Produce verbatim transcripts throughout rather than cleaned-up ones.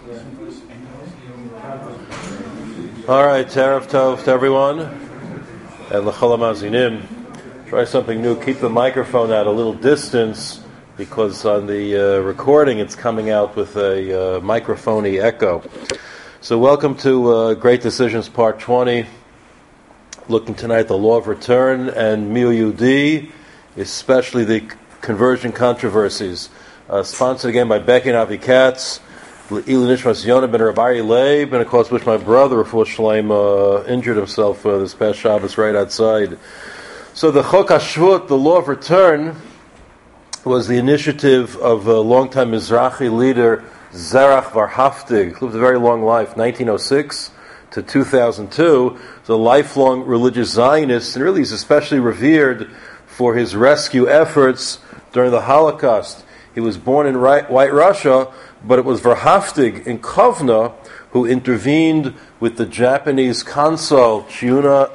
All right, Erev Tov to everyone, and l'chol hamazinim. Try something new. Keep the microphone at a little distance because on the uh, recording it's coming out with a uh, microphony echo. So, welcome to uh, Great Decisions Part twenty. Looking tonight at the law of return and Miyud, especially the conversion controversies. Uh, sponsored again by Becky and Avi Katz. Ilu Nishmas Yonah ben Rabbi Leib, and of course, which my brother, Refuah Shleim, uh, injured himself uh, this past Shabbos right outside. So the Chok HaShvut, the law of return, was the initiative of a longtime Mizrahi leader, Zerach Varhaftig, who lived a very long life, nineteen oh six to two thousand two. He's a lifelong religious Zionist, and really he's especially revered for his rescue efforts during the Holocaust. He was born in White Russia, but it was Varhaftig in Kovna who intervened with the Japanese consul Chiuna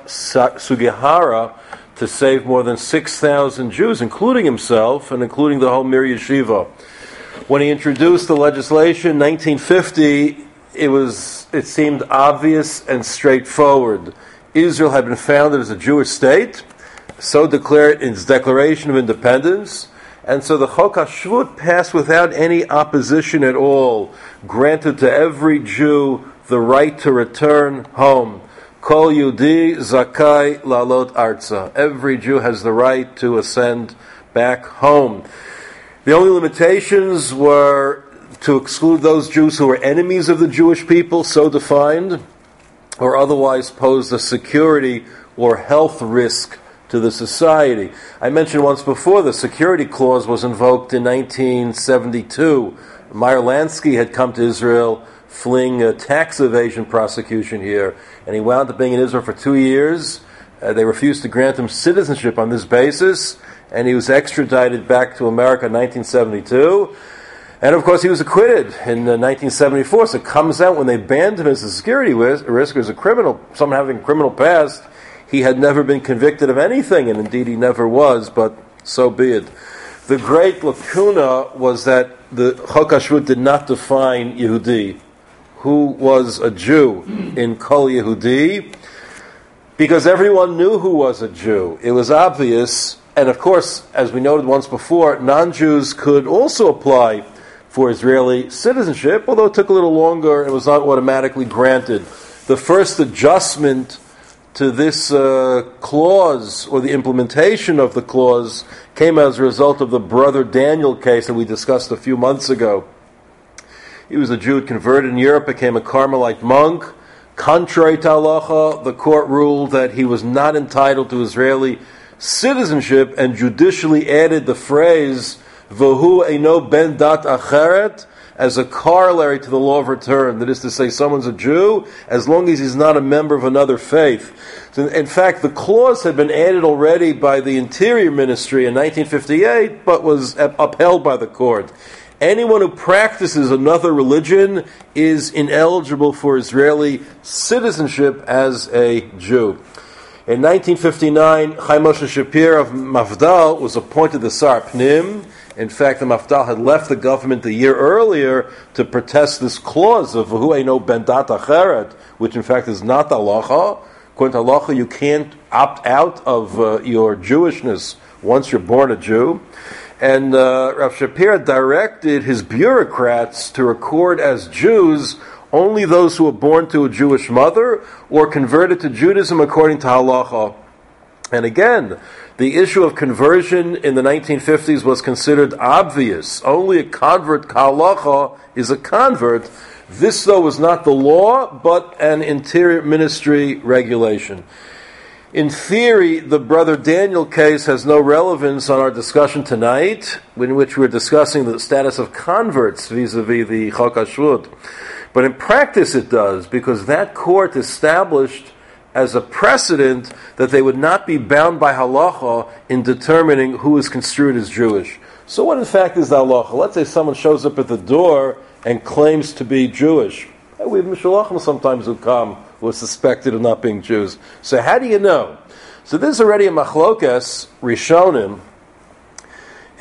Sugihara to save more than six thousand Jews, including himself and including the whole Mir Yeshiva. When he introduced the legislation in nineteen fifty, it was it seemed obvious and straightforward. Israel had been founded as a Jewish state, so declared in its Declaration of Independence. And so the Chok HaShvut passed without any opposition at all, granted to every Jew the right to return home. Kol Yehudi Zakai Lalot Arza. Every Jew has the right to ascend back home. The only limitations were to exclude those Jews who were enemies of the Jewish people, so defined, or otherwise posed a security or health risk to the society. I mentioned once before the security clause was invoked in nineteen seventy-two. Meyer Lansky had come to Israel fleeing a tax evasion prosecution here, and he wound up being in Israel for two years. Uh, they refused to grant him citizenship on this basis, and he was extradited back to America in nineteen seventy-two. And of course he was acquitted in uh, nineteen seventy-four, so it comes out when they banned him as a security risk, as a criminal, someone having a criminal past. He had never been convicted of anything, and indeed he never was, but so be it. The great lacuna was that the Chok HaShvut did not define Yehudi, who was a Jew in Kol Yehudi, because everyone knew who was a Jew. It was obvious, and of course, as we noted once before, non-Jews could also apply for Israeli citizenship, although it took a little longer and was not automatically granted. The first adjustment to this uh, clause, or the implementation of the clause, came as a result of the Brother Daniel case that we discussed a few months ago. He was a Jew who converted in Europe, became a Carmelite monk. Contrary to halacha, the court ruled that he was not entitled to Israeli citizenship and judicially added the phrase, V'hu eino ben dat acheret, as a corollary to the law of return. That is to say, someone's a Jew as long as he's not a member of another faith. So in fact, the clause had been added already by the Interior Ministry in nineteen fifty-eight, but was upheld by the court. Anyone who practices another religion is ineligible for Israeli citizenship as a Jew. In nineteen fifty-nine, Chaim Moshe Shapir of Mafdal was appointed the Sar Pnim. In fact, the Mafdal had left the government a year earlier to protest this clause of V'hu eino ben dat acheret, which in fact is not halacha. According to halacha, you can't opt out of uh, your Jewishness once you're born a Jew. And uh, Rav Shapir directed his bureaucrats to record as Jews only those who were born to a Jewish mother or converted to Judaism according to halacha. And again, the issue of conversion in the nineteen fifties was considered obvious. Only a convert k'halacha is a convert. This, though, was not the law, but an Interior Ministry regulation. In theory, the Brother Daniel case has no relevance on our discussion tonight, in which we're discussing the status of converts vis-a-vis the Chok HaShvut. But in practice it does, because that court established as a precedent that they would not be bound by halacha in determining who is construed as Jewish. So what in fact is the halacha? Let's say someone shows up at the door and claims to be Jewish. We have Mishalachim sometimes who come who are suspected of not being Jews. So how do you know? So this is already a machlokas Rishonim,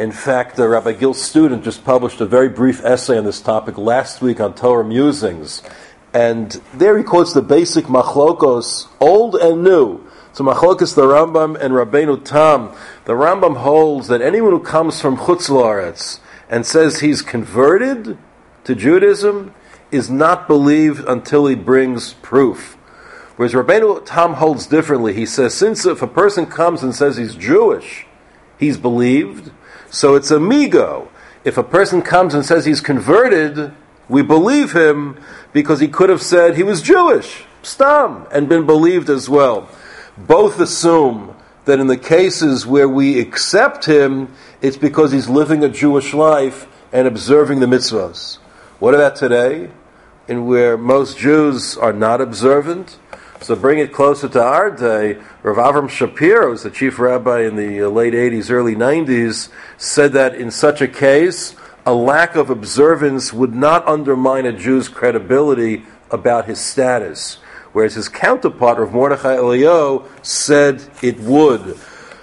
In fact, uh, Rabbi Gil Student just published a very brief essay on this topic last week on Torah Musings. And there he quotes the basic machlokos, old and new. So machlokos the Rambam and Rabbeinu Tam. The Rambam holds that anyone who comes from Chutz La'aretz and says he's converted to Judaism is not believed until he brings proof. Whereas Rabbeinu Tam holds differently. He says, since if a person comes and says he's Jewish, he's believed, so it's a migo. If a person comes and says he's converted, we believe him because he could have said he was Jewish, stam, and been believed as well. Both assume that in the cases where we accept him, it's because he's living a Jewish life and observing the mitzvahs. What about today, in where most Jews are not observant? So bring it closer to our day, Rav Avram Shapiro, who's the chief rabbi in the late eighties, early nineties, said that in such a case, a lack of observance would not undermine a Jew's credibility about his status, whereas his counterpart, Rav Mordechai Eliyahu, said it would.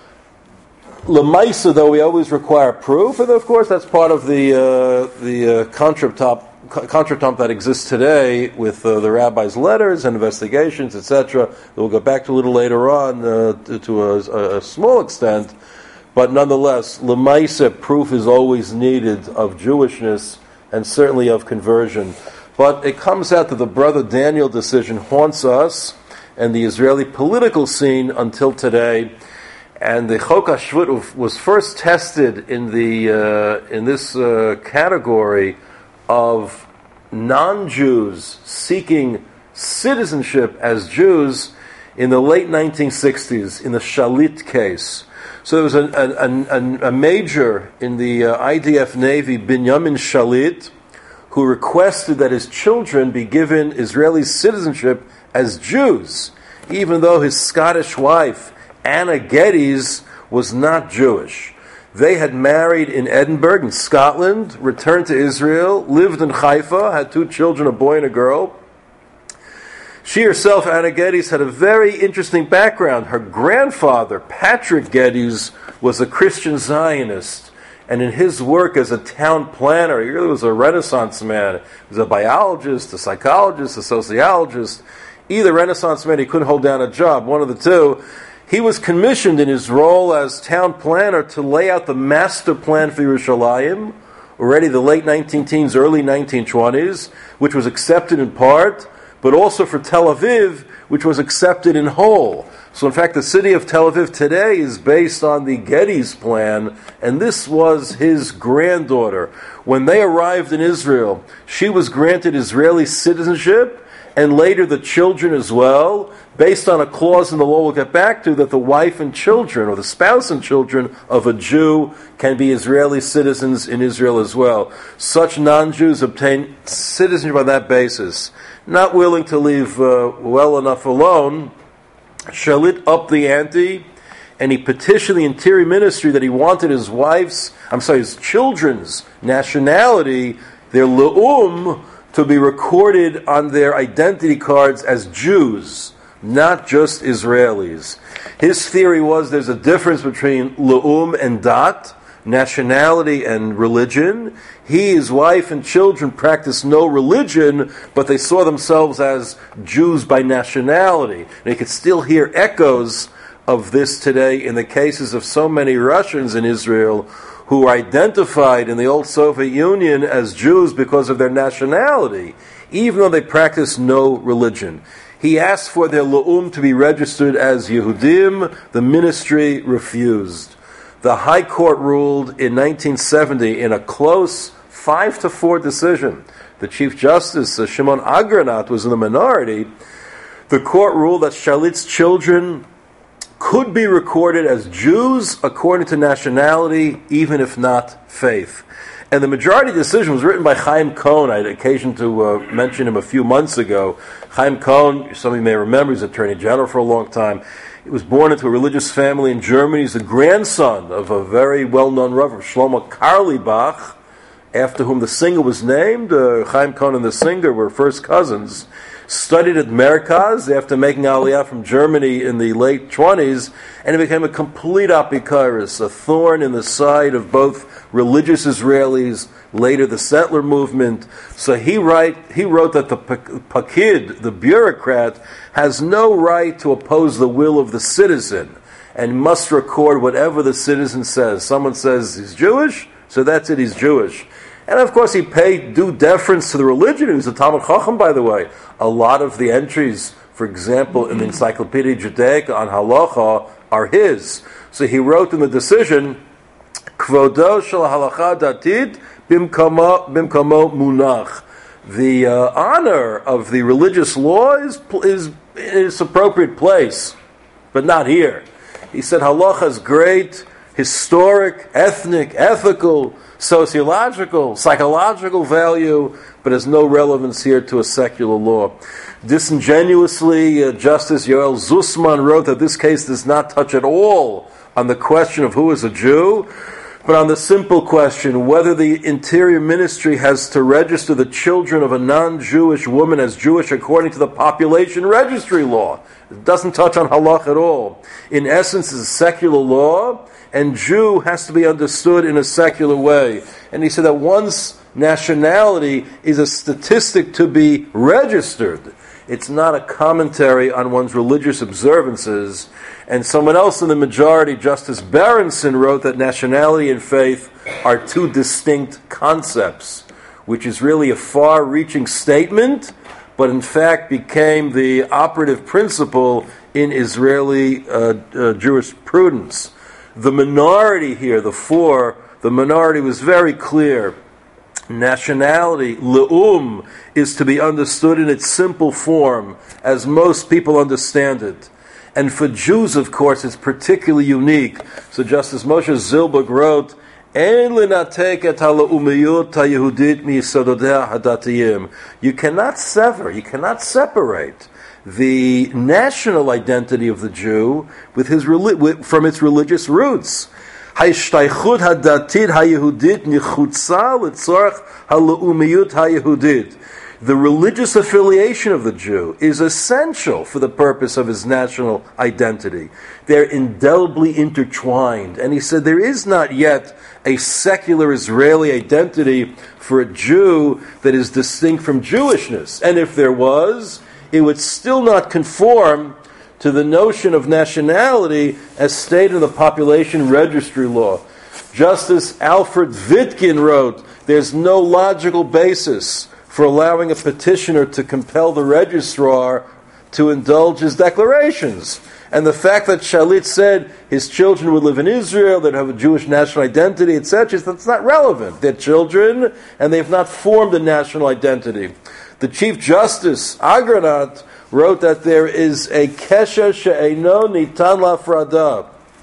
L'maisa, though, we always require proof, and of course that's part of the uh, the uh, contretemps contretemps that exists today with uh, the rabbi's letters and investigations, et cetera. That we'll go back to a little later on uh, to, to a, a small extent. But nonetheless, l'maisa, proof is always needed of Jewishness and certainly of conversion. But it comes out that the Brother Daniel decision haunts us and the Israeli political scene until today. And the Chok HaShvut was first tested in the uh, in this uh, category of non-Jews seeking citizenship as Jews in the late nineteen sixties in the Shalit case. So there was a, a, a, a major in the uh, I D F Navy, Binyamin Shalit, who requested that his children be given Israeli citizenship as Jews, even though his Scottish wife, Anna Geddes, was not Jewish. They had married in Edinburgh, in Scotland, returned to Israel, lived in Haifa, had two children, a boy and a girl. She herself, Anna Geddes, had a very interesting background. Her grandfather, Patrick Geddes, was a Christian Zionist. And in his work as a town planner, he really was a Renaissance man. He was a biologist, a psychologist, a sociologist. Either Renaissance man, he couldn't hold down a job, one of the two. He was commissioned in his role as town planner to lay out the master plan for Yerushalayim, already the late nineteen teens, early nineteen twenties, which was accepted in part, but also for Tel Aviv, which was accepted in whole. So in fact, the city of Tel Aviv today is based on the Geddes plan, and this was his granddaughter. When they arrived in Israel, she was granted Israeli citizenship, and later the children as well, based on a clause in the law we'll get back to, that the wife and children, or the spouse and children of a Jew can be Israeli citizens in Israel as well. Such non-Jews obtain citizenship on that basis. Not willing to leave uh, well enough alone, Shalit upped the ante, and he petitioned the Interior Ministry that he wanted his wife's, I'm sorry, his children's nationality, their le'um, to be recorded on their identity cards as Jews, not just Israelis. His theory was there's a difference between le'um and dat, nationality and religion. He, his wife, and children practiced no religion, but they saw themselves as Jews by nationality. And you could still hear echoes of this today in the cases of so many Russians in Israel who were identified in the old Soviet Union as Jews because of their nationality, even though they practiced no religion. He asked for their le'um to be registered as Yehudim. The ministry refused. The High Court ruled in nineteen seventy in a close five to four decision. The Chief Justice, uh, Shimon Agranat, was in the minority. The court ruled that Shalit's children could be recorded as Jews according to nationality, even if not faith. And the majority decision was written by Chaim Cohn. I had occasion to uh, mention him a few months ago. Chaim Cohn, some of you may remember, he's Attorney General for a long time. He was born into a religious family in Germany. He's the grandson of a very well-known Rav, Shlomo Carlebach, after whom the singer was named. Uh, Chaim Cohn and the singer were first cousins. studied at Merkaz after making Aliyah from Germany in the late twenties, and he became a complete apikaris, a thorn in the side of both religious Israelis, later the settler movement. So he write, he wrote that the pakid, the bureaucrat, has no right to oppose the will of the citizen and must record whatever the citizen says. Someone says he's Jewish, so that's it, he's Jewish. And of course he paid due deference to the religion. He was a Talmud Chacham, by the way. A lot of the entries, for example, in the Encyclopedia Judaica on halacha are his. So he wrote in the decision, Kvodo shel halacha datit bimkamo munach. The uh, honor of the religious law is, is in its appropriate place, but not here. He said halacha is great, historic, ethnic, ethical, sociological, psychological value, but has no relevance here to a secular law. Disingenuously, uh, Justice Yoel Zussman wrote that this case does not touch at all on the question of who is a Jew, but on the simple question whether the Interior Ministry has to register the children of a non-Jewish woman as Jewish according to the population registry law. It doesn't touch on halach at all. In essence, it's a secular law, and Jew has to be understood in a secular way. And he said that one's nationality is a statistic to be registered. It's not a commentary on one's religious observances. And someone else in the majority, Justice Berenson, wrote that nationality and faith are two distinct concepts, which is really a far-reaching statement, but in fact became the operative principle in Israeli uh, uh, jurisprudence. The minority here, the four, the minority was very clear. Nationality, le'um, is to be understood in its simple form, as most people understand it. And for Jews, of course, it's particularly unique. So Justice Moshe Zilberg wrote, "En linatek et ha'le'umiyut ha'yehudit mi'yesododea hadatiyim." You cannot sever, you cannot separate the national identity of the Jew with his with, from its religious roots. Ha'ishtaychut hadatid ha'yehudit nichutza l'tzorach ha'le'umiyut ha'yehudit. The religious affiliation of the Jew is essential for the purpose of his national identity. They're indelibly intertwined. And he said there is not yet a secular Israeli identity for a Jew that is distinct from Jewishness. And if there was, it would still not conform to the notion of nationality as stated in the population registry law. Justice Alfred Vitkin wrote, "There's no logical basis for allowing a petitioner to compel the registrar to indulge his declarations. And the fact that Shalit said his children would live in Israel, they'd have a Jewish national identity, et cetera, that's not relevant. They're children, and they've not formed a national identity." The Chief Justice, Agranat, wrote that there is a kesher she'eino nitan lafrada,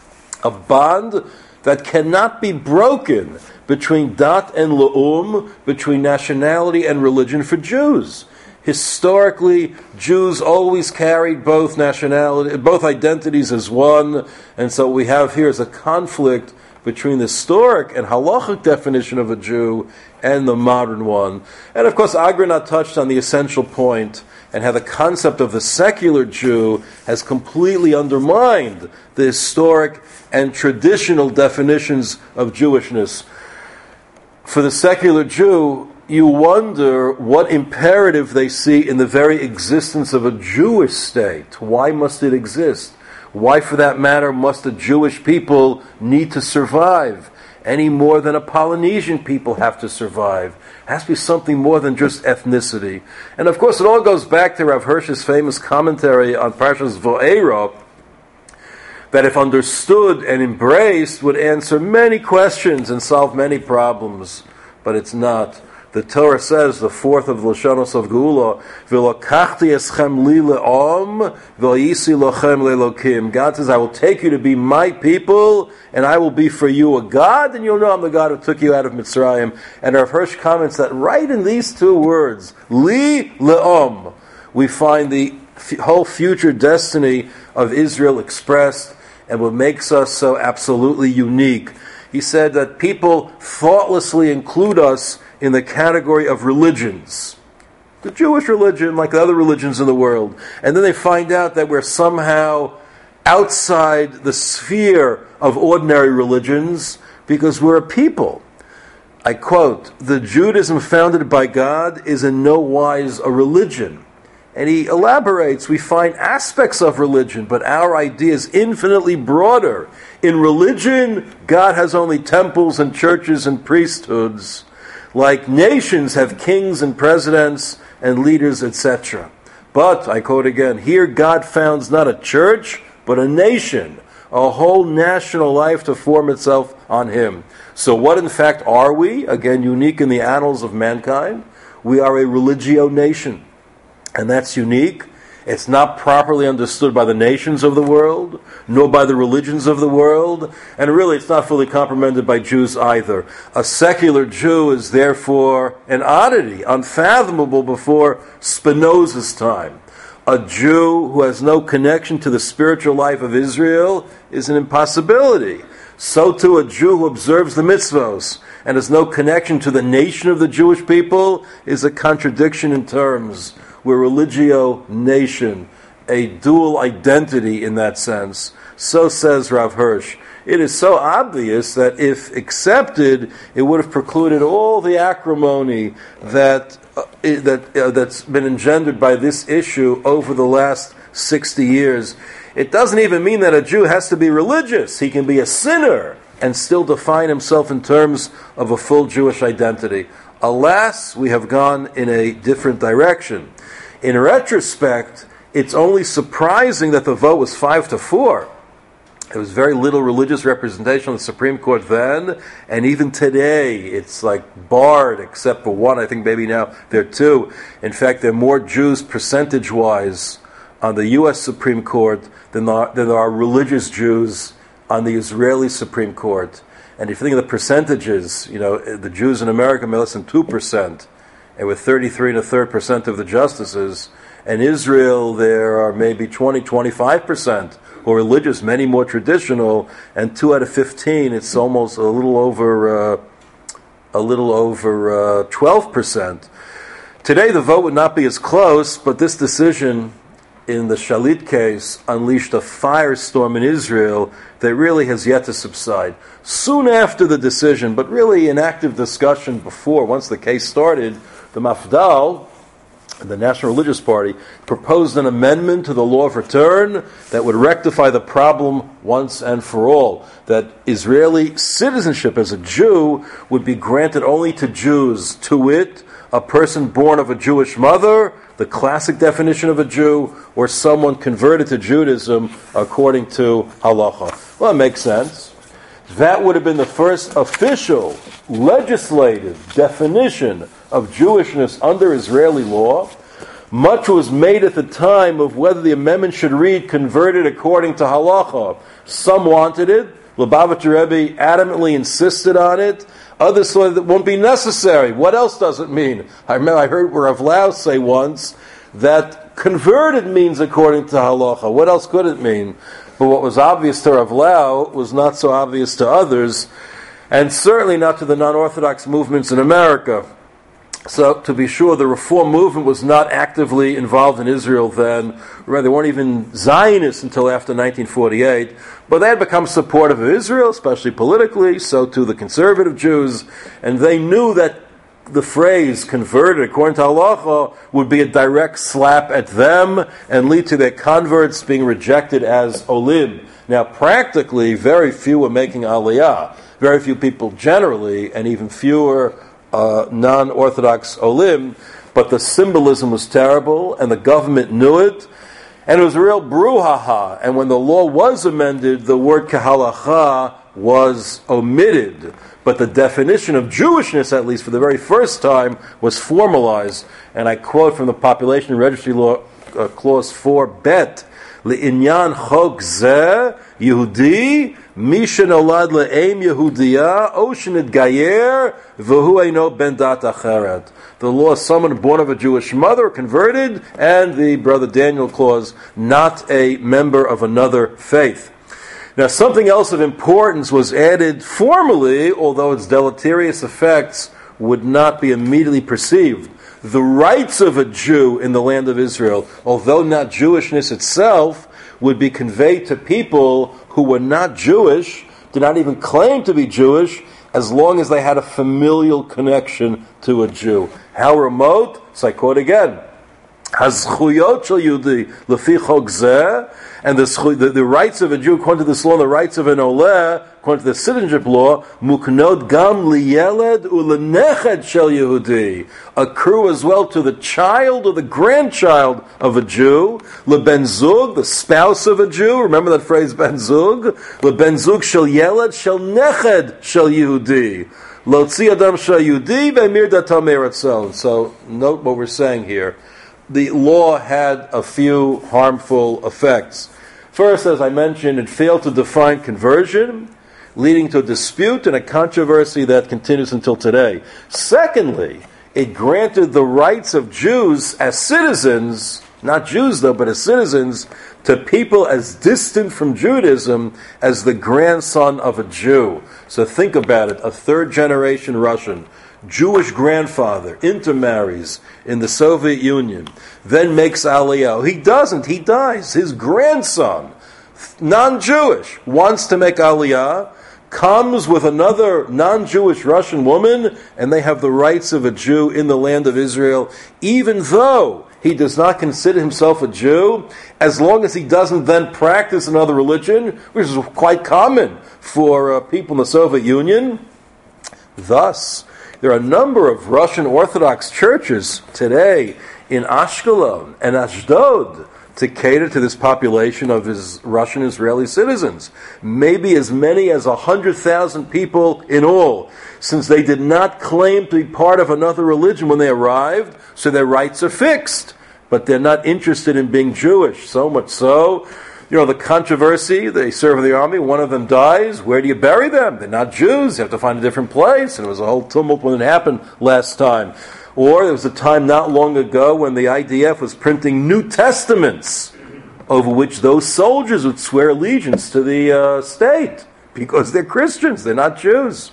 a bond that cannot be broken between dat and le'um, between nationality and religion for Jews. Historically, Jews always carried both nationality, both identities as one, and so what we have here is a conflict between the historic and halachic definition of a Jew and the modern one. And of course, Agranat touched on the essential point and how the concept of the secular Jew has completely undermined the historic and traditional definitions of Jewishness. For the secular Jew, you wonder what imperative they see in the very existence of a Jewish state. Why must it exist? Why, for that matter, must the Jewish people need to survive any more than a Polynesian people have to survive? It has to be something more than just ethnicity. And of course, it all goes back to Rav Hirsch's famous commentary on Parshas Vo'era, that if understood and embraced would answer many questions and solve many problems, but it's not. The Torah says, the fourth of the Lashonos of Geula, "V'lokachti eschem li le'om, v'yisi lochem le'lokim." God says, I will take you to be my people, and I will be for you a God, and you'll know I'm the God who took you out of Mitzrayim. And Rav Hirsch comments that right in these two words, li le'om, we find the f- whole future destiny of Israel expressed, and what makes us so absolutely unique. He said that people thoughtlessly include us in the category of religions. the Jewish religion, like the other religions in the world. And then they find out that we're somehow outside the sphere of ordinary religions because we're a people. I quote, "The Judaism founded by God is in no wise a religion." And he elaborates, we find aspects of religion, but our idea is infinitely broader. In religion, God has only temples and churches and priesthoods, like nations have kings and presidents and leaders, et cetera. But, I quote again, here God founds not a church, but a nation, a whole national life to form itself on him. So what in fact are we? Again, unique in the annals of mankind. We are a religio nation. And that's unique. It's not properly understood by the nations of the world, nor by the religions of the world, and really it's not fully comprehended by Jews either. A secular Jew is therefore an oddity, unfathomable before Spinoza's time. A Jew who has no connection to the spiritual life of Israel is an impossibility. So too a Jew who observes the mitzvos and has no connection to the nation of the Jewish people is a contradiction in terms. We're religio nation, a dual identity in that sense. So says Rav Hirsch. It is so obvious that if accepted, it would have precluded all the acrimony that uh, that uh, that's been engendered by this issue over the last sixty years. It doesn't even mean that a Jew has to be religious. He can be a sinner and still define himself in terms of a full Jewish identity. Alas, we have gone in a different direction. In retrospect, it's only surprising that the vote was five to four. There was very little religious representation on the Supreme Court then, and even today, it's like barred, except for one. I think maybe now there are two. In fact, there are more Jews percentage-wise on the U S Supreme Court than there are, than there are religious Jews on the Israeli Supreme Court. And if you think of the percentages, you know, the Jews in America may less than two percent, and with thirty-three and a third percent of the justices. In Israel, there are maybe twenty, twenty-five percent who are religious, many more traditional, and two out of fifteen, it's almost a little over, uh, a little over uh, twelve percent. Today, the vote would not be as close, but this decision in the Shalit case unleashed a firestorm in Israel that really has yet to subside. Soon after the decision, but really in active discussion before, once the case started, the Mafdal, the National Religious Party, proposed an amendment to the law of return that would rectify the problem once and for all, that Israeli citizenship as a Jew would be granted only to Jews, to wit, a person born of a Jewish mother, the classic definition of a Jew, or someone converted to Judaism according to halacha. Well, it makes sense. That would have been the first official legislative definition of Jewishness under Israeli law. Much was made at the time of whether the amendment should read converted according to halacha. Some wanted it. Lubavitcher Rebbe adamantly insisted on it. Others thought it won't be necessary. What else does it mean? I remember I heard Rav Lau say once that converted means according to halacha. What else could it mean? But what was obvious to Rav Lau was not so obvious to others, and certainly not to the non-Orthodox movements in America. So, to be sure, the Reform movement was not actively involved in Israel then. Remember, they weren't even Zionists until after nineteen forty-eight. But they had become supportive of Israel, especially politically, so too the conservative Jews. And they knew that the phrase, converted according to halacha, would be a direct slap at them and lead to their converts being rejected as olim. Now, practically, very few were making aliyah. Very few people generally, and even fewer Uh, non-Orthodox olim, but the symbolism was terrible, and the government knew it, and it was a real brouhaha. And when the law was amended, the word kahalacha was omitted, but the definition of Jewishness, at least for the very first time, was formalized. And I quote from the Population Registry Law, uh, Clause four bet, L'inyan chok zeh Yehudi Mi shenolad le'em Yehudiya o shenitgayer v'hu eino ben dat acheret. The law is someone born of a Jewish mother, converted, and the Brother Daniel clause, not a member of another faith. Now, something else of importance was added formally, although its deleterious effects would not be immediately perceived. the rights of a Jew in the land of Israel, although not Jewishness itself, would be conveyed to people who were not Jewish, did not even claim to be Jewish, as long as they had a familial connection to a Jew. How remote? So I quote again. Hazchuyot shel Yehudi lefi chok zeh, and the, the, the rights of a Jew, according to this law, the rights of an oleh, according to the citizenship law, muknod gam liyeled uleneched shel Yehudi, accrue as well to the child or the grandchild of a Jew, leben zug, the spouse of a Jew. Remember that phrase, ben zug, leben zug shel yeled shel neched shel Yehudi. Lotzi adam shel Yehudi ve'mir datam eretzo. So note what we're saying here. The law had a few harmful effects. First, as I mentioned, it failed to define conversion, leading to a dispute and a controversy that continues until today. Secondly, it granted the rights of Jews as citizens, not Jews though, but as citizens, to people as distant from Judaism as the grandson of a Jew. So think about it, a third generation Russian, Jewish grandfather, intermarries in the Soviet Union, then makes Aliyah. He doesn't, he dies. His grandson, non-Jewish, wants to make Aliyah, comes with another non-Jewish Russian woman, and they have the rights of a Jew in the land of Israel, even though he does not consider himself a Jew, as long as he doesn't then practice another religion, which is quite common for uh, people in the Soviet Union. Thus, there are a number of Russian Orthodox churches today in Ashkelon and Ashdod to cater to this population of his Russian Israeli citizens. Maybe as many as one hundred thousand people in all, since they did not claim to be part of another religion when they arrived, so their rights are fixed. But they're not interested in being Jewish, so much so. You know, the controversy, they serve in the army, one of them dies, where do you bury them? They're not Jews, you have to find a different place, and it was a whole tumult when it happened last time. Or there was a time not long ago when the I D F was printing New Testaments, over which those soldiers would swear allegiance to the uh, state, because they're Christians, they're not Jews.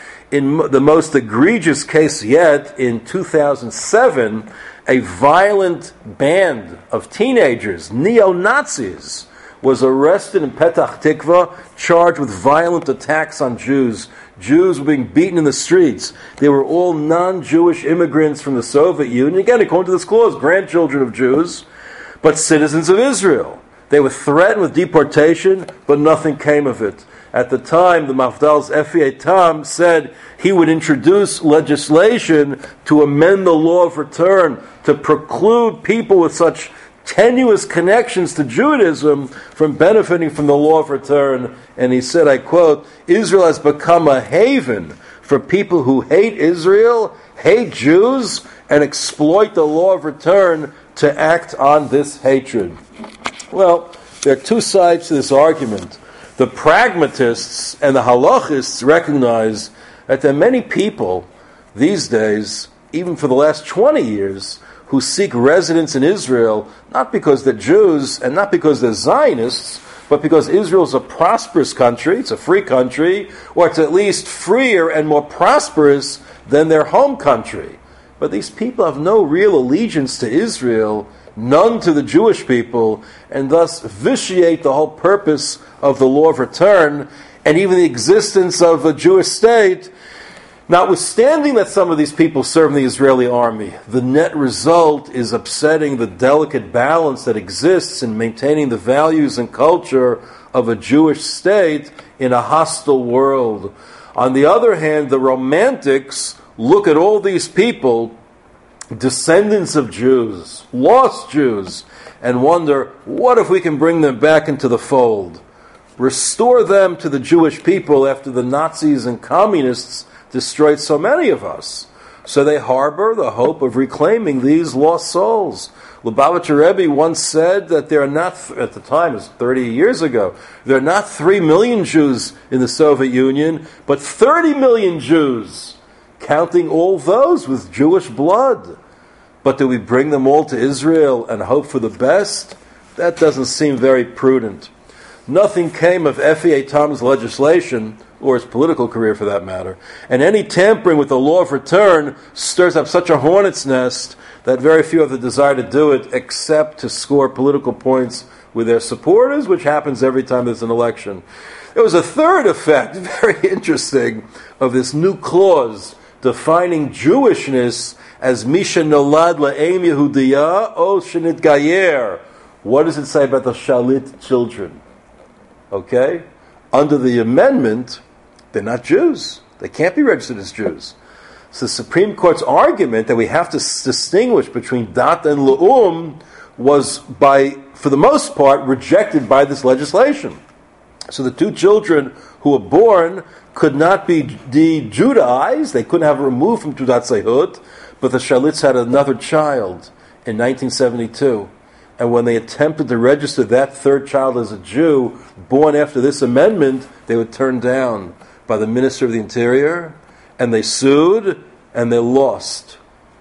In the most egregious case yet, in two thousand seven, a violent band of teenagers, neo-Nazis, was arrested in Petach Tikva, charged with violent attacks on Jews. Jews were being beaten in the streets. They were all non-Jewish immigrants from the Soviet Union. Again, according to this clause, grandchildren of Jews, but citizens of Israel. They were threatened with deportation, but nothing came of it. At the time, the Mafdal's Efi Etam said he would introduce legislation to amend the law of return, to preclude people with such tenuous connections to Judaism from benefiting from the law of return. And he said, I quote, Israel has become a haven for people who hate Israel, hate Jews, and exploit the law of return to act on this hatred. Well, there are two sides to this argument. The pragmatists and the halachists recognize that there are many people these days, even for the last twenty years, who seek residence in Israel, not because they're Jews and not because they're Zionists, but because Israel is a prosperous country, it's a free country, or it's at least freer and more prosperous than their home country. But these people have no real allegiance to Israel, none to the Jewish people, and thus vitiate the whole purpose of the law of return, and even the existence of a Jewish state. Notwithstanding that some of these people serve in the Israeli army, the net result is upsetting the delicate balance that exists in maintaining the values and culture of a Jewish state in a hostile world. On the other hand, the romantics look at all these people, descendants of Jews, lost Jews, and wonder, what if we can bring them back into the fold? Restore them to the Jewish people after the Nazis and communists destroyed so many of us. So they harbor the hope of reclaiming these lost souls. Lubavitcher Rebbe once said that there are not, at the time, it was thirty years ago, there are not three million Jews in the Soviet Union, but thirty million Jews, counting all those with Jewish blood. But do we bring them all to Israel and hope for the best? That doesn't seem very prudent. nothing came of Effie Etam's legislation, or his political career for that matter, and any tampering with the law of return stirs up such a hornet's nest that very few have the desire to do it except to score political points with their supporters, which happens every time there's an election. There was a third effect, very interesting, of this new clause defining Jewishness as Misha Nolad La'em Yehudiya O Shenit Gayer. What does it say about the Shalit children? Okay? Under the amendment, they're not Jews. They can't be registered as Jews. So the Supreme Court's argument that we have to s- distinguish between Dat and Le'um was, by, for the most part, rejected by this legislation. So the two children who were born could not be de-Judaized. They couldn't have it removed from Tudat Zehut, but the Shalitz had another child in nineteen seventy-two. And when they attempted to register that third child as a Jew, born after this amendment, they were turned down by the Minister of the Interior, and they sued, and they lost.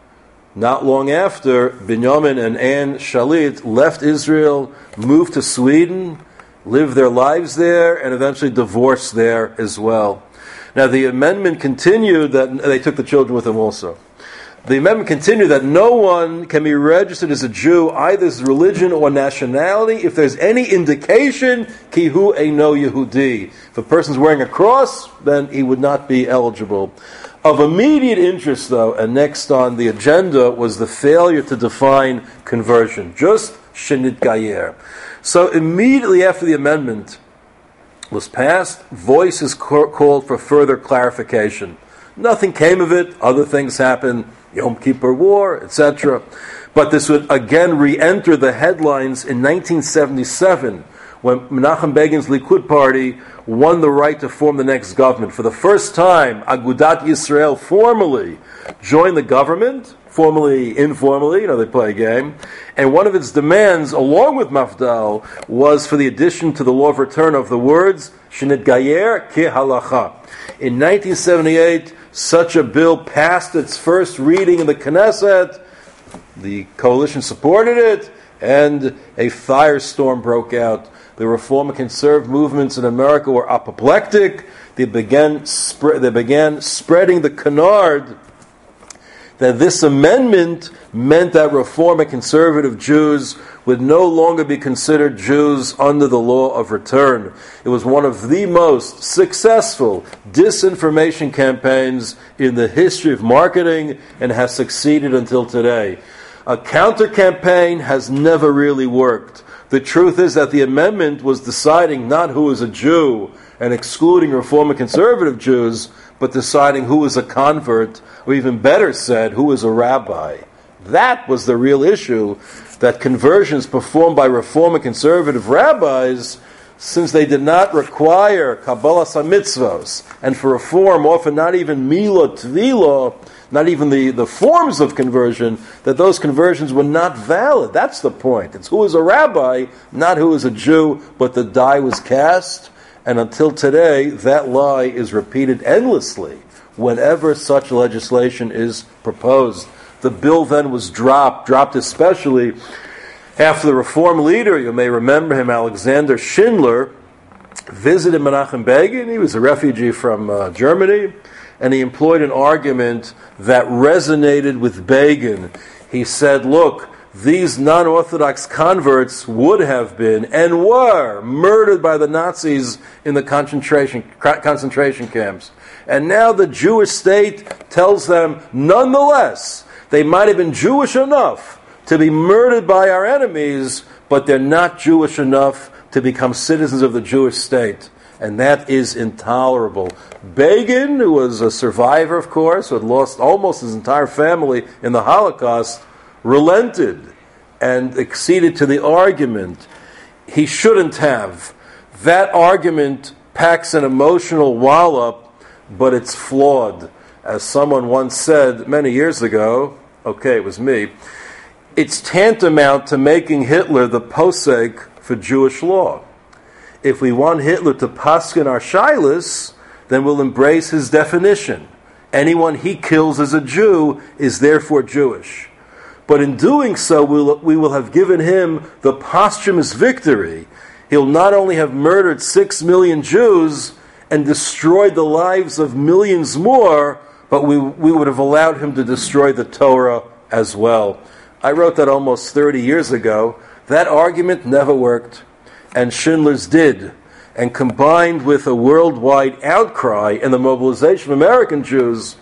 Not long after, Binyamin and Anne Shalit left Israel, moved to Sweden, lived their lives there, and eventually divorced there as well. Now the amendment continued that they took the children with them also. The amendment continued that no one can be registered as a Jew, either as religion or nationality, if there's any indication, ki hu eino Yehudi. If a person's wearing a cross, then he would not be eligible. Of immediate interest, though, and next on the agenda, was the failure to define conversion. Just Shenit Gayer. So immediately after the amendment was passed, voices called for further clarification. Nothing came of it. Other things happened. Yom Kippur War, et cetera. But this would again re-enter the headlines in nineteen seventy-seven, when Menachem Begin's Likud party won the right to form the next government. For the first time, Agudat Yisrael formally joined the government, formally, informally, you know, they play a game, and one of its demands, along with Mafdal, was for the addition to the law of return of the words, Shenit Gayer Ki Halacha. In nineteen seventy-eight, such a bill passed its first reading in the Knesset. The coalition supported it, and a firestorm broke out. The Reform and Conservative movements in America were apoplectic. They began, spre- they began spreading the canard that this amendment meant that Reform and Conservative Jews would no longer be considered Jews under the law of return. It was one of the most successful disinformation campaigns in the history of marketing and has succeeded until today. A counter-campaign has never really worked. The truth is that the amendment was deciding not who is a Jew and excluding Reform and Conservative Jews, but deciding who is a convert, or even better said, who is a rabbi. That was the real issue, that conversions performed by Reform and Conservative rabbis, since they did not require Kabbalas HaMitzvos, and for Reform, often not even Mila Tvila, not even the, the forms of conversion, that those conversions were not valid. That's the point. It's who is a rabbi, not who is a Jew, but the die was cast, and until today, that lie is repeated endlessly whenever such legislation is proposed. The bill then was dropped, dropped especially after the Reform leader, you may remember him, Alexander Schindler, visited Menachem Begin. He was a refugee from uh, Germany, and he employed an argument that resonated with Begin. He said, look, these non-Orthodox converts would have been and were murdered by the Nazis in the concentration concentration camps. And now the Jewish state tells them, nonetheless, they might have been Jewish enough to be murdered by our enemies, but they're not Jewish enough to become citizens of the Jewish state. And that is intolerable. Begin, who was a survivor, of course, who had lost almost his entire family in the Holocaust, relented and acceded to the argument. He shouldn't have. That argument packs an emotional wallop, but it's flawed. As someone once said many years ago, okay, it was me, it's tantamount to making Hitler the posek for Jewish law. If we want Hitler to paskin our shilas, then we'll embrace his definition. Anyone he kills as a Jew is therefore Jewish. But in doing so, we'll, we will have given him the posthumous victory. he'll not only have murdered six million Jews and destroyed the lives of millions more, but we, we would have allowed him to destroy the Torah as well. I wrote that almost thirty years ago. That argument never worked, and Schindler's did. And combined with a worldwide outcry and the mobilization of American Jews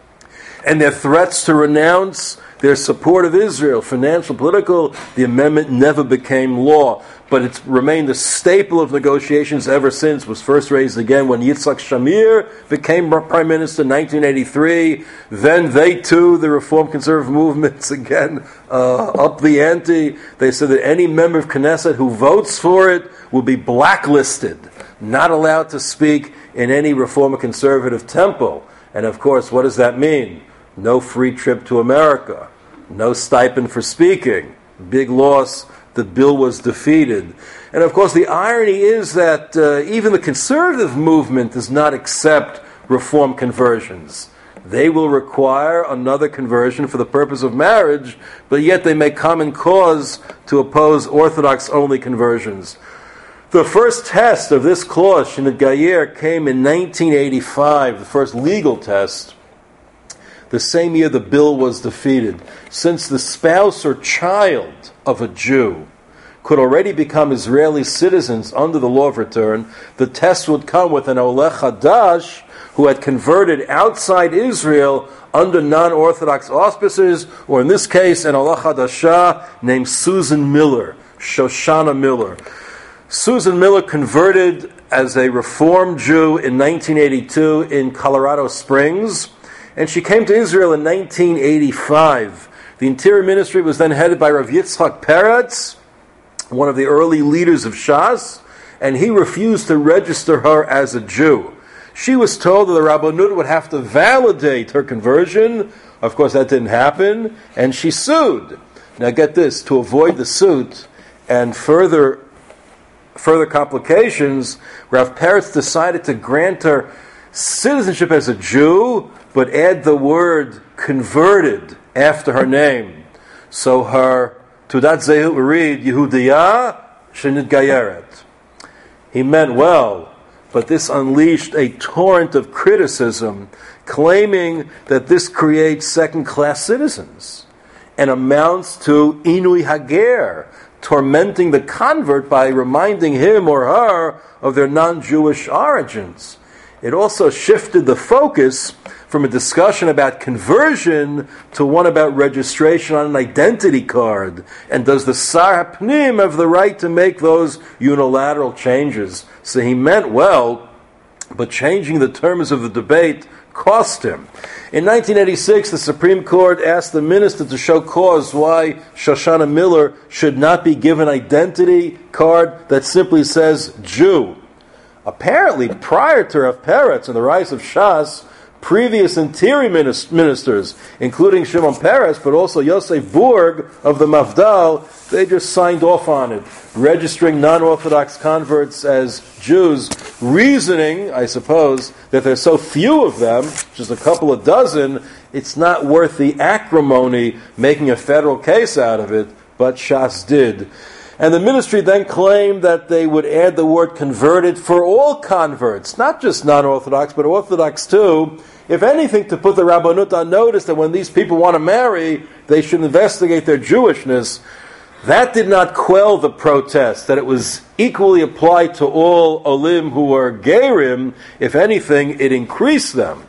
and their threats to renounce their support of Israel, financial, political, the amendment never became law. But it's remained a staple of negotiations ever since. It was first raised again when Yitzhak Shamir became prime minister in nineteen eighty-three. Then they too, the Reform Conservative movements, again uh, up the ante. They said that any member of Knesset who votes for it will be blacklisted, not allowed to speak in any Reform Conservative temple. And of course, what does that mean? No free trip to America. No stipend for speaking. Big loss. The bill was defeated. And of course, the irony is that uh, even the conservative movement does not accept Reform conversions. They will require another conversion for the purpose of marriage, but yet they make common cause to oppose Orthodox-only conversions. The first test of this clause, Shinit Gayer, came in nineteen eighty-five, the first legal test, the same year the bill was defeated. Since the spouse or child of a Jew could already become Israeli citizens under the law of return, the test would come with an Oleh Hadash who had converted outside Israel under non-Orthodox auspices, or in this case, an Oleh Hadashah named Susan Miller, Shoshana Miller. Susan Miller converted as a Reform Jew in nineteen eighty-two in Colorado Springs, and she came to Israel in nineteen eighty-five. The Interior Ministry was then headed by Rav Yitzchak Peretz, one of the early leaders of Shas, and he refused to register her as a Jew. She was told that the Rabbanut would have to validate her conversion. Of course, that didn't happen, and she sued. Now get this, to avoid the suit and further further complications, Rav Peretz decided to grant her citizenship as a Jew, but add the word converted after her name. So her Tudat Zehut we read, Yehudiya Shenit Gayeret. He meant well, but this unleashed a torrent of criticism, claiming that this creates second-class citizens and amounts to Inui Hager, tormenting the convert by reminding him or her of their non-Jewish origins. It also shifted the focus from a discussion about conversion to one about registration on an identity card. And does the Sar HaPnim have the right to make those unilateral changes? So he meant well, but changing the terms of the debate cost him. In nineteen eighty-six, the Supreme Court asked the minister to show cause why Shoshana Miller should not be given an identity card that simply says Jew. Apparently, prior to Rav Peretz and the rise of Shas, previous interior ministers, including Shimon Peres, but also Yosef Burg of the Mafdal, they just signed off on it, registering non-Orthodox converts as Jews, reasoning, I suppose, that there's so few of them, just a couple of dozen, it's not worth the acrimony making a federal case out of it, but Shas did. And the ministry then claimed that they would add the word converted for all converts, not just non-Orthodox, but Orthodox too. If anything, to put the Rabbanut on notice that when these people want to marry, they should investigate their Jewishness. That did not quell the protest, that it was equally applied to all Olim who were Gerim. If anything, it increased them.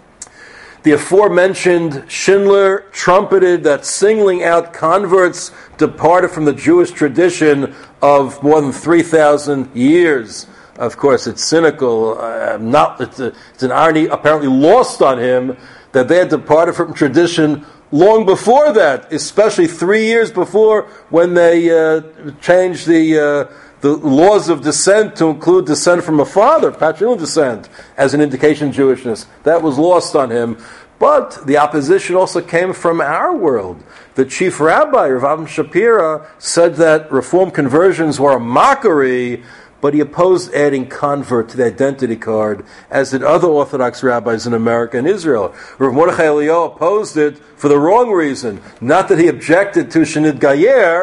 The aforementioned Schindler trumpeted that singling out converts departed from the Jewish tradition of more than three thousand years. Of course, it's cynical. Uh, not it's, a, it's an irony apparently lost on him that they had departed from tradition long before that, especially three years before when they uh, changed the uh, the laws of descent to include descent from a father, patrilineal descent, as an indication of Jewishness. That was lost on him. But the opposition also came from our world. The chief rabbi, Rav Avram Shapira, said that Reform conversions were a mockery, but he opposed adding convert to the identity card, as did other Orthodox rabbis in America and Israel. Rav Mordechai Eliyahu opposed it for the wrong reason. Not that he objected to Shenit Gayer,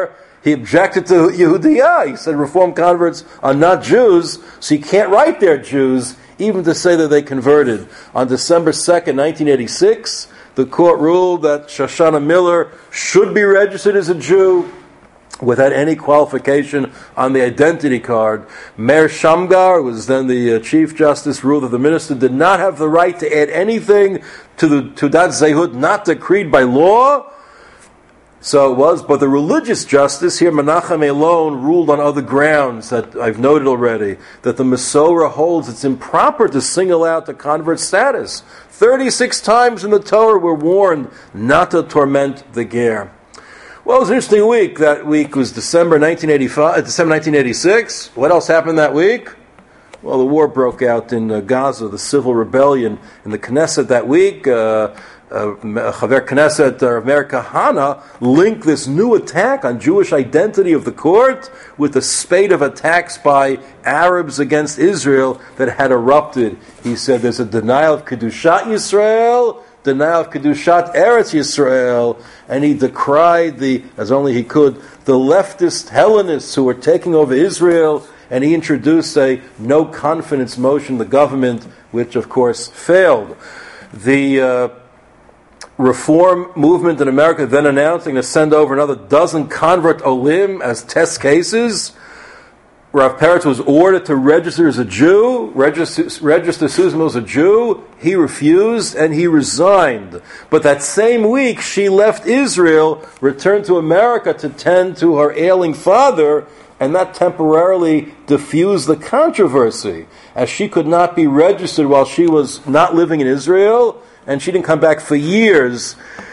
He objected to Yehudiyah. He said Reform converts are not Jews, so you can't write they're Jews, even to say that they converted. On December second, nineteen eighty-six, the court ruled that Shoshana Miller should be registered as a Jew without any qualification on the identity card. Meir Shamgar, who was then the uh, Chief Justice, ruled that the minister did not have the right to add anything to the to that Zehut not decreed by law. So it was, but the religious justice here, Menachem Elon, ruled on other grounds that I've noted already, that the Masorah holds it's improper to single out the convert status. Thirty-six times in the Torah we're warned not to torment the ger. Well, it was an interesting week. That week was December nineteen eighty-five, December nineteen eighty-six. What else happened that week? Well, the war broke out in uh, Gaza, the civil rebellion in the Knesset that week. Uh, uh, Chaver Knesset uh, Meir Kahana linked this new attack on Jewish identity of the court with the spate of attacks by Arabs against Israel that had erupted. He said there's a denial of Kedushat Yisrael, denial of Kedushat Eretz Yisrael, and he decried the, as only he could, the leftist Hellenists who were taking over Israel, and he introduced a no confidence motion in the government, which of course failed. The uh, Reform movement in America then announcing to send over another dozen convert olim as test cases. Rav Peretz was ordered to register as a Jew, register, register Susan as a Jew. He refused and he resigned. But that same week, she left Israel, returned to America to tend to her ailing father, and that temporarily diffused the controversy, as she could not be registered while she was not living in Israel, and she didn't come back for years.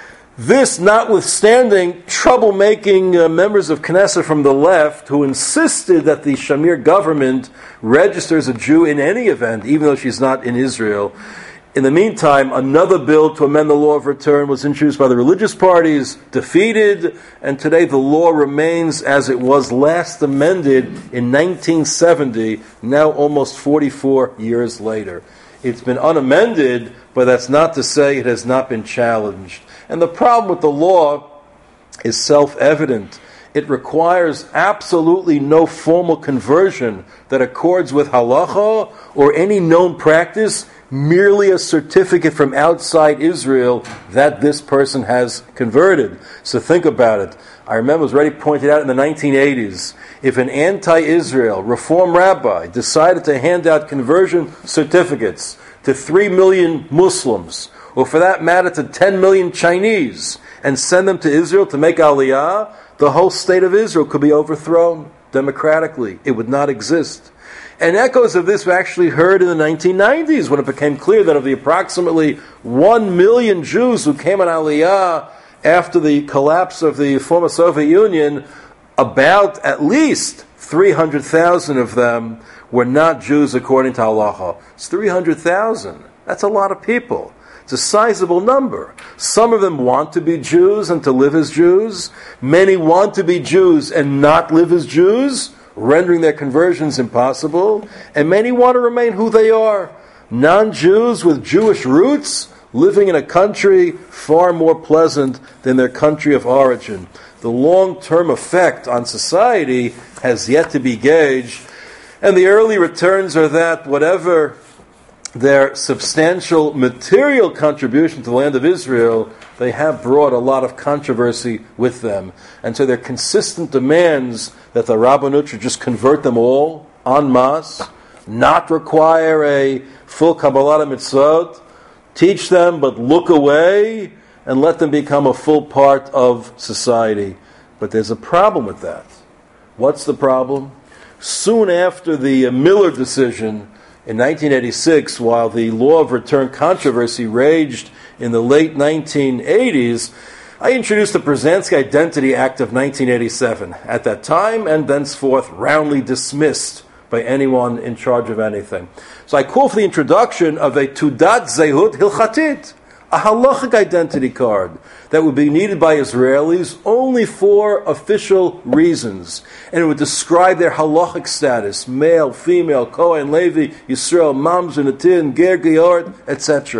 This notwithstanding troublemaking uh, members of Knesset from the left who insisted that the Shamir government registers a Jew in any event, even though she's not in Israel. In the meantime, another bill to amend the law of return was introduced by the religious parties, defeated, and today the law remains as it was last amended in nineteen seventy, now almost forty-four years later. It's been unamended, but that's not to say it has not been challenged. And the problem with the law is self-evident. It requires absolutely no formal conversion that accords with halacha or any known practice, merely a certificate from outside Israel that this person has converted. So think about it. I remember it was already pointed out in the nineteen eighties. If an anti-Israel Reform rabbi decided to hand out conversion certificates to three million Muslims, or for that matter to ten million Chinese, and send them to Israel to make aliyah, the whole state of Israel could be overthrown democratically. It would not exist. And echoes of this were actually heard in the nineteen nineties, when it became clear that of the approximately one million Jews who came on aliyah after the collapse of the former Soviet Union, about at least three hundred thousand of them were not Jews according to halacha. It's three hundred thousand. That's a lot of people. It's a sizable number. Some of them want to be Jews and to live as Jews. Many want to be Jews and not live as Jews, rendering their conversions impossible. And many want to remain who they are, non-Jews with Jewish roots, living in a country far more pleasant than their country of origin. The long-term effect on society has yet to be gauged, and the early returns are that whatever their substantial material contribution to the land of Israel, they have brought a lot of controversy with them. And so their consistent demands that the Rabbanut should just convert them all en masse, not require a full Kabbalah mitzvot, teach them but look away, and let them become a full part of society. But there's a problem with that. What's the problem? Soon after the Miller decision, in nineteen eighty-six, while the law of return controversy raged in the late nineteen eighties, I introduced the Brzezinski Identity Act of nineteen eighty-seven, at that time and thenceforth roundly dismissed by anyone in charge of anything. So I call for the introduction of a Tudat Zehut Hilchatit, a halachic identity card that would be needed by Israelis only for official reasons. And it would describe their halachic status, male, female, Kohen, Levi, Yisrael, Mamzer, Natin, Ger, Geort, et cetera.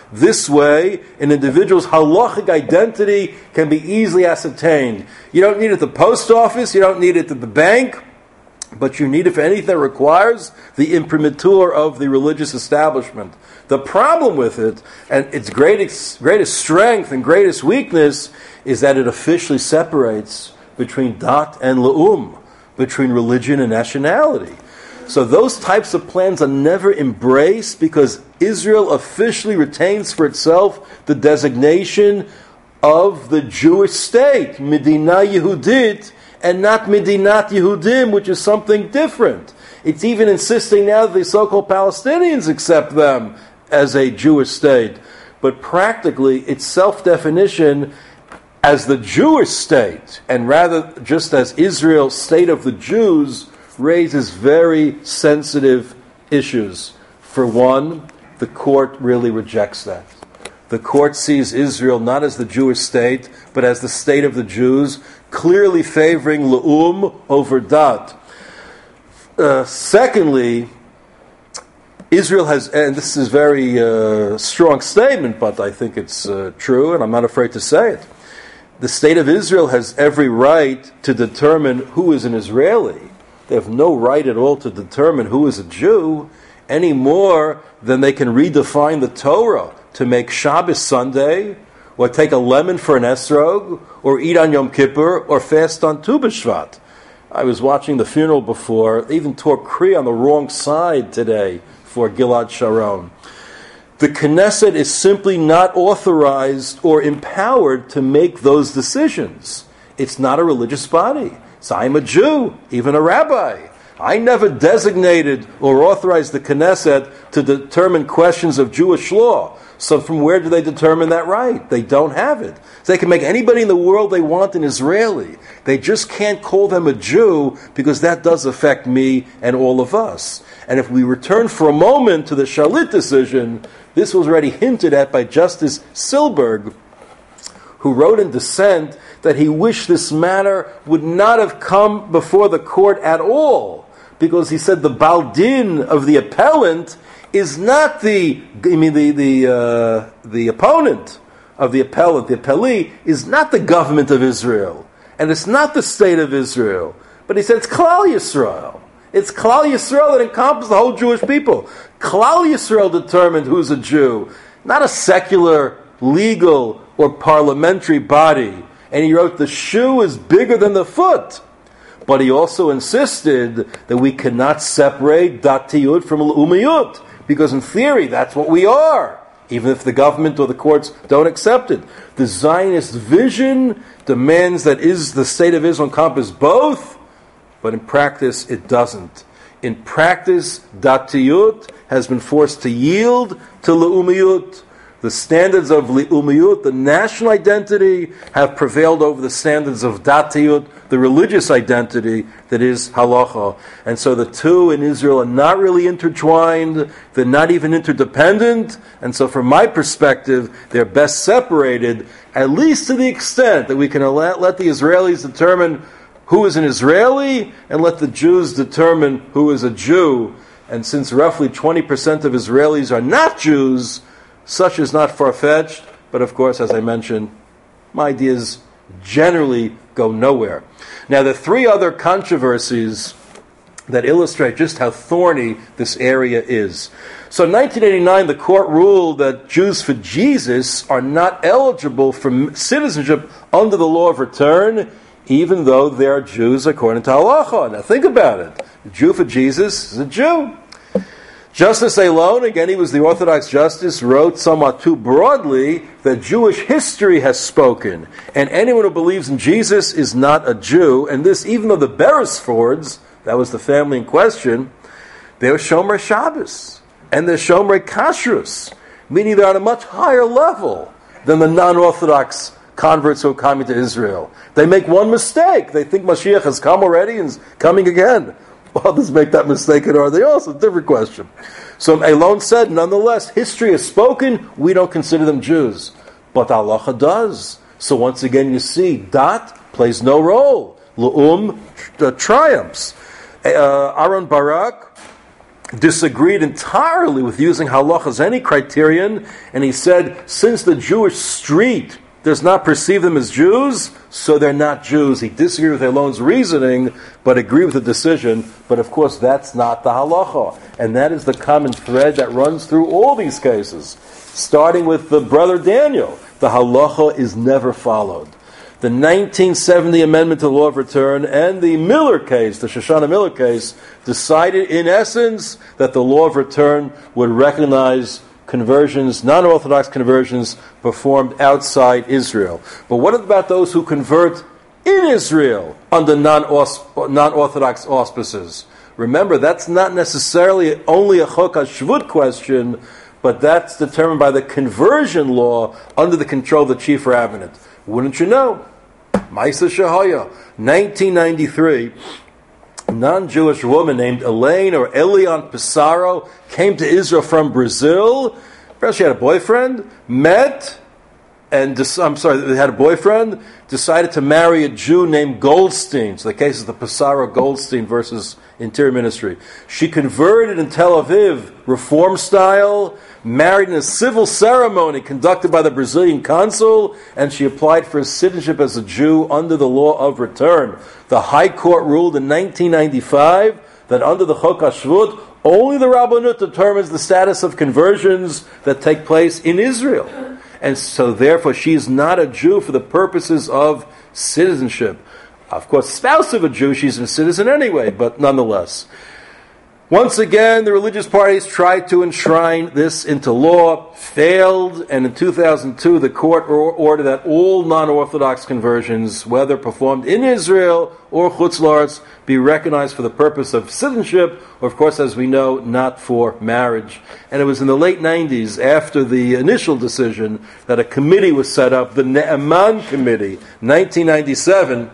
This way, an individual's halachic identity can be easily ascertained. You don't need it at the post office, you don't need it at the bank, but you need it for anything that requires the imprimatur of the religious establishment. The problem with it, and its greatest, greatest strength and greatest weakness, is that it officially separates between dat and le'um, between religion and nationality. So those types of plans are never embraced because Israel officially retains for itself the designation of the Jewish state, Medina Yehudit, and not Medinat Yehudim, which is something different. It's even insisting now that the so-called Palestinians accept them as a Jewish state. But practically, its self-definition as the Jewish state, and rather just as Israel, state of the Jews, raises very sensitive issues. For one, the court really rejects that. The court sees Israel not as the Jewish state, but as the state of the Jews, clearly favoring le'um over dat. Uh, secondly, Israel has, and this is a very uh, strong statement, but I think it's uh, true, and I'm not afraid to say it. The state of Israel has every right to determine who is an Israeli. They have no right at all to determine who is a Jew, any more than they can redefine the Torah to make Shabbos Sunday, or take a lemon for an esrog, or eat on Yom Kippur, or fast on Tu B'Shvat. I was watching the funeral before. They even tore Kriya on the wrong side today for Gilad Sharon. The Knesset is simply not authorized or empowered to make those decisions. It's not a religious body. So I'm a Jew, even a rabbi. I never designated or authorized the Knesset to determine questions of Jewish law. So from where do they determine that right? They don't have it. So they can make anybody in the world they want an Israeli. They just can't call them a Jew because that does affect me and all of us. And if we return for a moment to the Shalit decision, this was already hinted at by Justice Silberg, who wrote in dissent that he wished this matter would not have come before the court at all, because he said the Baldin of the appellant is not the, I mean the the uh, the opponent of the appellant, the appellee, is not the government of Israel, and it's not the state of Israel. But he said it's Klal Yisrael. It's Klal Yisrael that encompasses the whole Jewish people. Klal Yisrael determined who's a Jew, not a secular, legal, or parliamentary body. And he wrote, the shoe is bigger than the foot. But he also insisted that we cannot separate datiyut from l'umiyut, because in theory, that's what we are, even if the government or the courts don't accept it. The Zionist vision demands that is the state of Israel encompass both, but in practice, it doesn't. In practice, datiyut has been forced to yield to l'umiyut. The standards of li'umiyut, the national identity, have prevailed over the standards of datiyut, the religious identity that is halacha. And so the two in Israel are not really intertwined, they're not even interdependent, and so from my perspective, they're best separated, at least to the extent that we can let, let the Israelis determine who is an Israeli, and let the Jews determine who is a Jew. And since roughly twenty percent of Israelis are not Jews, such is not far-fetched, but of course, as I mentioned, my ideas generally go nowhere. Now, the three other controversies that illustrate just how thorny this area is. So in nineteen eighty-nine, the court ruled that Jews for Jesus are not eligible for citizenship under the law of return, even though they are Jews according to halacha. Now think about it. A Jew for Jesus is a Jew. Justice Elon, again he was the Orthodox justice, wrote somewhat too broadly that Jewish history has spoken, and anyone who believes in Jesus is not a Jew, and this even though the Beresfords, that was the family in question, they were Shomer Shabbos, and they're Shomer Kashrus, meaning they're on a much higher level than the non-Orthodox converts who are coming to Israel. They make one mistake. They think Mashiach has come already and is coming again. Well, others make that mistake, and are they also? It's a different question. So Elon said, nonetheless, history has spoken, we don't consider them Jews. But halacha does. So once again, you see, dat plays no role. L'um uh, triumphs. Uh, Aaron Barak, disagreed entirely with using halacha as any criterion, and he said, since the Jewish street does not perceive them as Jews, so they're not Jews. He disagreed with Elon's reasoning, but agreed with the decision. But of course, that's not the halacha. And that is the common thread that runs through all these cases. Starting with the brother Daniel, the halacha is never followed. The nineteen seventy amendment to the law of return and the Miller case, the Shoshana Miller case, decided in essence that the law of return would recognize conversions, non-Orthodox conversions performed outside Israel. But what about those who convert in Israel under non-Orthodox auspices? Remember, that's not necessarily only a Chok HaShvut question, but that's determined by the conversion law under the control of the chief rabbinate. Wouldn't you know? Maisa Shahaya, nineteen ninety-three, a non-Jewish woman named Elaine or Elian Pissarro came to Israel from Brazil. First, she had a boyfriend, met, and des- I'm sorry, they had a boyfriend, decided to marry a Jew named Goldstein. So the case is the Pissarro Goldstein versus Interior Ministry. She converted in Tel Aviv, Reform style, married in a civil ceremony conducted by the Brazilian consul, and she applied for citizenship as a Jew under the law of return. The High Court ruled in nineteen ninety-five that under the Chok HaShvut, only the Rabbanut determines the status of conversions that take place in Israel. And so therefore she is not a Jew for the purposes of citizenship. Of course, spouse of a Jew, she's a citizen anyway, but nonetheless. Once again, the religious parties tried to enshrine this into law, failed, and in two thousand two, the court ordered that all non-Orthodox conversions, whether performed in Israel or Chutz La'aretz, be recognized for the purpose of citizenship, or of course, as we know, not for marriage. And it was in the late nineties, after the initial decision, that a committee was set up, the Ne'eman Committee, nineteen ninety-seven,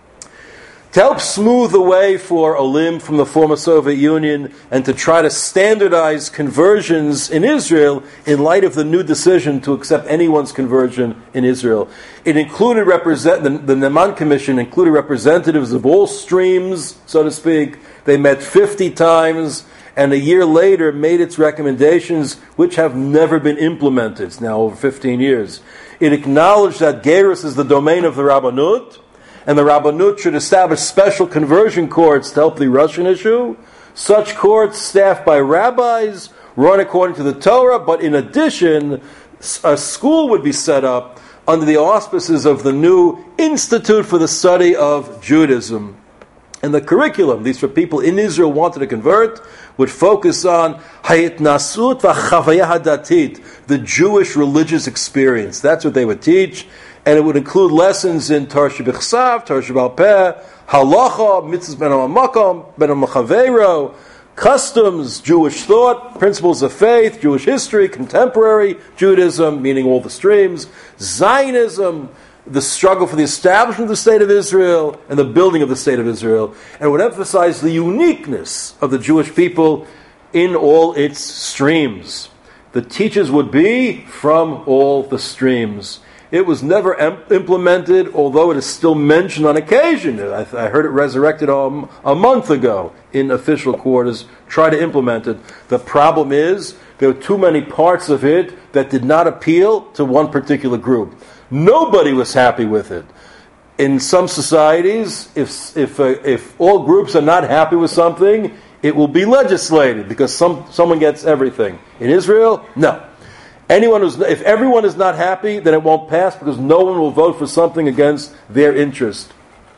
to help smooth the way for Olim from the former Soviet Union and to try to standardize conversions in Israel in light of the new decision to accept anyone's conversion in Israel. It included represent the, the Ne'eman Commission included representatives of all streams, so to speak. They met fifty times, and a year later made its recommendations, which have never been implemented. It's now over fifteen years. It acknowledged that Gerus is the domain of the Rabbanut, and the Rabbanut should establish special conversion courts to help the Russian issue. Such courts, staffed by rabbis, run according to the Torah, but in addition, a school would be set up under the auspices of the new Institute for the Study of Judaism. And the curriculum, these were people in Israel who wanted to convert, would focus on Hayitnasut v'chavaya hadatit, the Jewish religious experience. That's what they would teach. And it would include lessons in Torah Shebichsav, Torah Shebal Peh, Halacha, Mitzvahs Ben HaMakom, Ben HaMachaveiro, customs, Jewish thought, principles of faith, Jewish history, contemporary Judaism, meaning all the streams, Zionism, the struggle for the establishment of the State of Israel, and the building of the State of Israel. And it would emphasize the uniqueness of the Jewish people in all its streams. The teachers would be from all the streams. It was never em- implemented, although it is still mentioned on occasion. I, I heard it resurrected um, a month ago in official quarters. Try to implement it. The problem is there were too many parts of it that did not appeal to one particular group. Nobody was happy with it. In some societies, if if uh, if all groups are not happy with something, it will be legislated because some someone gets everything. In Israel, no. Anyone who's, if everyone is not happy, then it won't pass because no one will vote for something against their interest.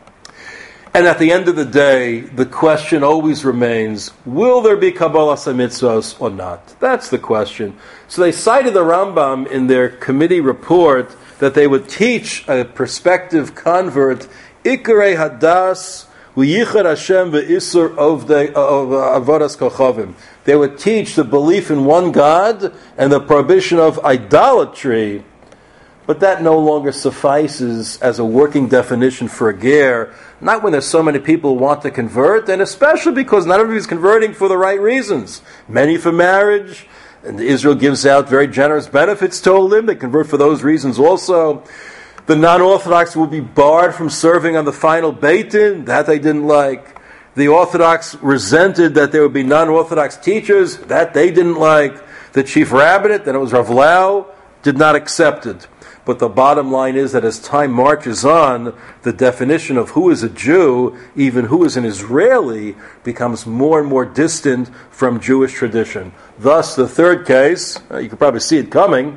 And at the end of the day, the question always remains, will there be Kabbalah Mitzvos or not? That's the question. So they cited the Rambam in their committee report that they would teach a prospective convert, Ikarei Hadas, V'yichad Hashem v'isur of avodas kochavim. They would teach the belief in one God and the prohibition of idolatry, but that no longer suffices as a working definition for a ger, not when there's so many people who want to convert, and especially because not everybody's converting for the right reasons. Many for marriage, and Israel gives out very generous benefits to Olim. They convert for those reasons also. The non-Orthodox will be barred from serving on the final Beit Din. That they didn't like. The Orthodox resented that there would be non-Orthodox teachers. That they didn't like. The chief rabbinate, then it was Rav Lau, did not accept it. But the bottom line is that as time marches on, the definition of who is a Jew, even who is an Israeli, becomes more and more distant from Jewish tradition. Thus, the third case, you can probably see it coming.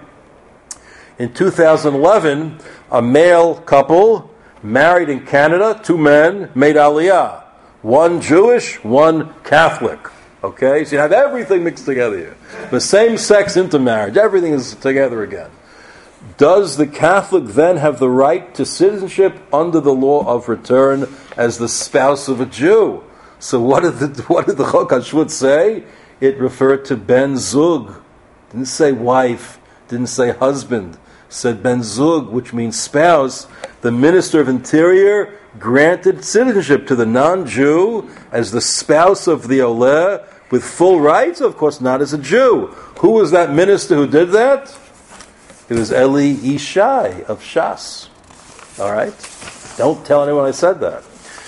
In two thousand eleven, a male couple married in Canada, two men, made Aliyah. One Jewish, one Catholic. Okay? So you have everything mixed together here. The same-sex intermarriage, everything is together again. Does the Catholic then have the right to citizenship under the law of return as the spouse of a Jew? So what did the what did the Chok HaShvut say? It referred to Ben Zug. Didn't say wife. Didn't say husband. Said Ben Zug, which means spouse. The Minister of Interior granted citizenship to the non-Jew as the spouse of the Oleh with full rights, of course not as a Jew. Who was that minister who did that? It was Eli Yishai of Shas. All right? Don't tell anyone I said that.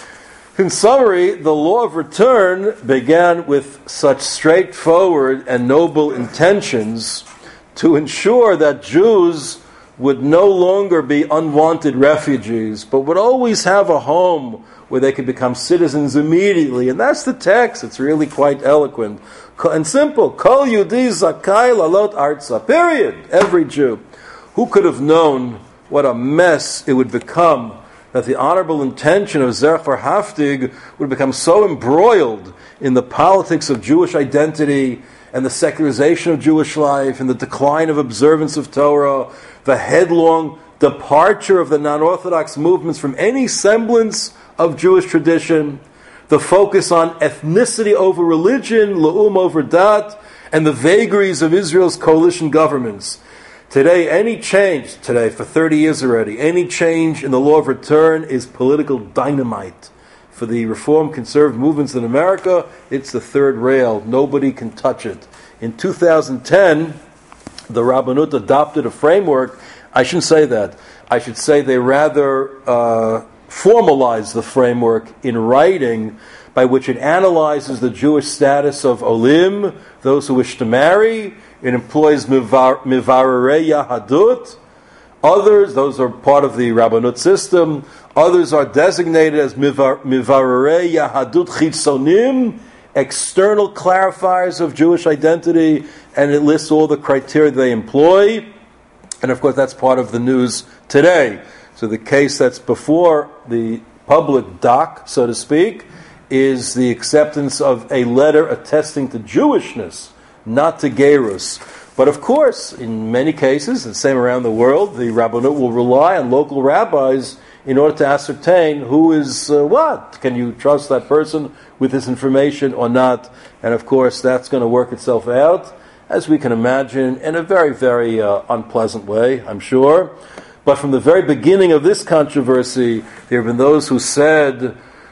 In summary, the law of return began with such straightforward and noble intentions to ensure that Jews would no longer be unwanted refugees, but would always have a home where they could become citizens immediately. And that's the text. It's really quite eloquent and simple. Kol Yehudi zakai lalot arza. Period. Every Jew. Who could have known what a mess it would become, that the honorable intention of Zerach Varhaftig would become so embroiled in the politics of Jewish identity and the secularization of Jewish life and the decline of observance of Torah, the headlong departure of the non-Orthodox movements from any semblance of Jewish tradition, the focus on ethnicity over religion, la'um over dat, and the vagaries of Israel's coalition governments. Today, any change, today for thirty years already, any change in the law of return is political dynamite. For the Reform conservative movements in America, it's the third rail. Nobody can touch it. In two thousand ten, the Rabbanut adopted a framework. I shouldn't say that. I should say they rather uh, formalized the framework in writing, by which it analyzes the Jewish status of olim, those who wish to marry. It employs mivar, mivarei yahadut. Others, those are part of the Rabbanut system. Others are designated as mivar, mivarei yahadut chitzonim, external clarifiers of Jewish identity, and it lists all the criteria they employ. And of course, that's part of the news today. So the case that's before the public dock, so to speak, is the acceptance of a letter attesting to Jewishness, not to Gerus. But of course, in many cases, the same around the world, the Rabbanut will rely on local rabbis in order to ascertain who is uh, what. Can you trust that person with this information or not? And of course, that's going to work itself out, as we can imagine, in a very, very uh, unpleasant way, I'm sure. But from the very beginning of this controversy, there have been those who said,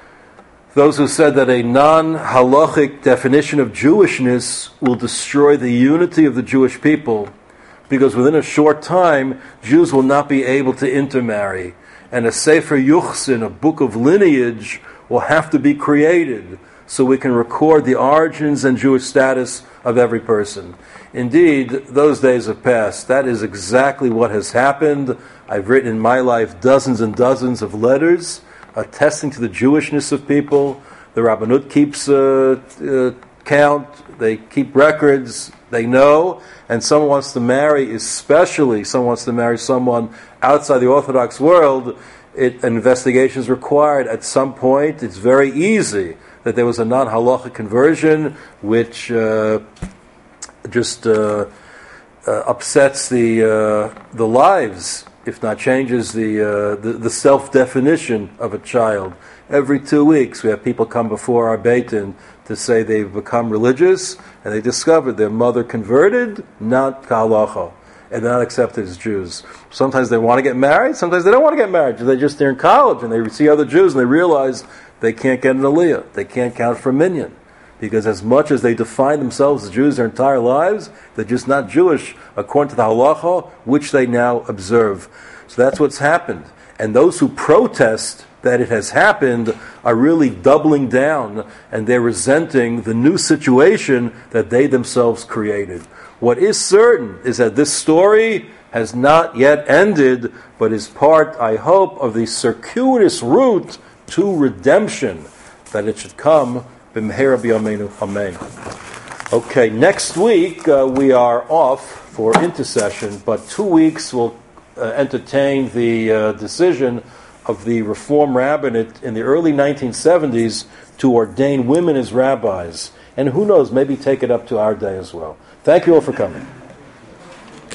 those who said that a non-halachic definition of Jewishness will destroy the unity of the Jewish people, because within a short time, Jews will not be able to intermarry. And a Sefer Yuchsin, a book of lineage, will have to be created so we can record the origins and Jewish status of every person. Indeed, those days have passed. That is exactly what has happened. I've written in my life dozens and dozens of letters attesting to the Jewishness of people. The Rabbanut keeps uh, uh, count, they keep records, they know, and someone wants to marry, especially someone wants to marry someone outside the Orthodox world, it, an investigation is required. At some point, it's very easy that there was a non-halachic conversion, which uh, just uh, uh, upsets the uh, the lives, if not changes the, uh, the the self-definition of a child. Every two weeks we have people come before our Beit Din to say they've become religious, and they discovered their mother converted, not k'halacha, and they're not accepted as Jews. Sometimes they want to get married, sometimes they don't want to get married. They just, they're in college, and they see other Jews, and they realize they can't get an aliyah, they can't count for a minyan. Because as much as they define themselves as Jews their entire lives, they're just not Jewish according to the halacha, which they now observe. So that's what's happened. And those who protest that it has happened are really doubling down, and they're resenting the new situation that they themselves created. What is certain is that this story has not yet ended, but is part, I hope, of the circuitous route to redemption, that it should come b'mehera b'yameinu, amen. Okay, next week uh, we are off for intercession, but two weeks we'll uh, entertain the uh, decision of the Reform Rabbinate in the early nineteen seventies to ordain women as rabbis. And who knows, maybe take it up to our day as well. Thank you all for coming.